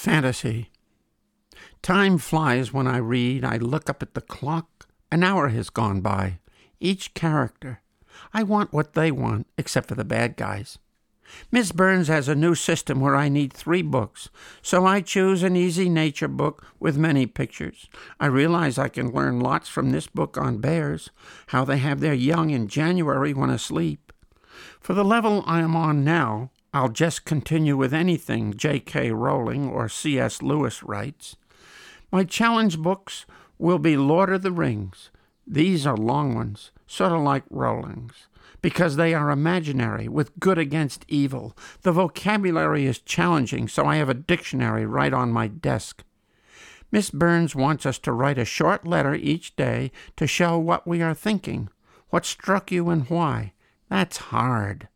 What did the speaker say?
Fantasy. Time flies when I read. I look up at the clock. An hour has gone by. Each character. I want what they want, except for the bad guys. Miss Burns has a new system where I need 3 books, so I choose an easy nature book with many pictures. I realize I can learn lots from this book on bears, how they have their young in January when asleep. For the level I am on now, I'll just continue with anything J.K. Rowling or C.S. Lewis writes. My challenge books will be Lord of the Rings. These are long ones, sort of like Rowling's, because they are imaginary, with good against evil. The vocabulary is challenging, so I have a dictionary right on my desk. Miss Burns wants us to write a short letter each day to show what we are thinking, what struck you and why. That's hard.